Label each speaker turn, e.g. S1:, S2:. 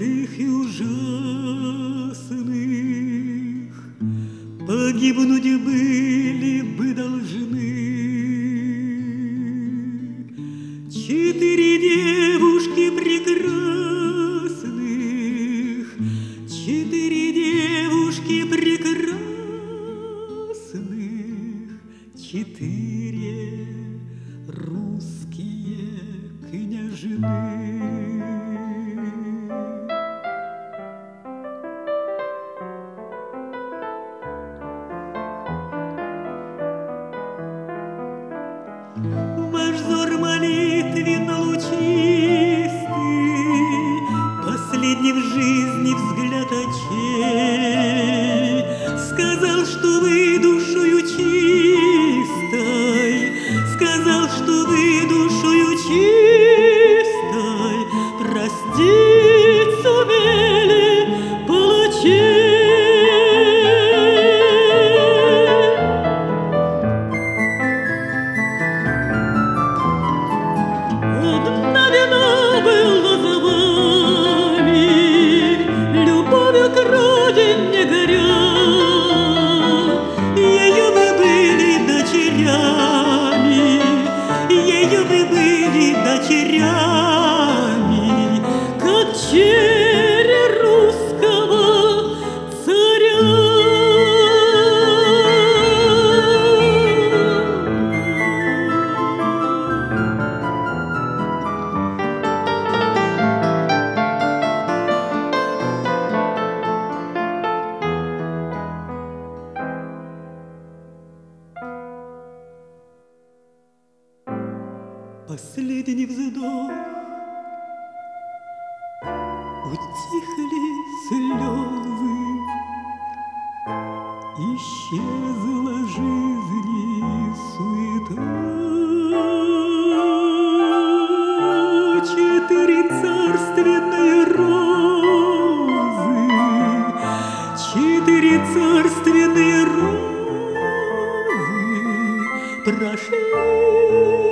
S1: простых и ужасных погибнуть были бы должны. 4 девушки прекрасных, 4 девушки прекрасных, 4 русские княжны. Ваш взор молитвенно лучистый, последний в жизни взгляд очей, сказал, что вы душою чистой, сказал, что вы душою чистой простить сумели палачей. Не горя, ею вы были дочерями, ею вы были дочерями, как черри русского царя. Последний вздох, утихли слезы, исчезла жизни суета. 4 царственные розы, 4 царственные розы прошли.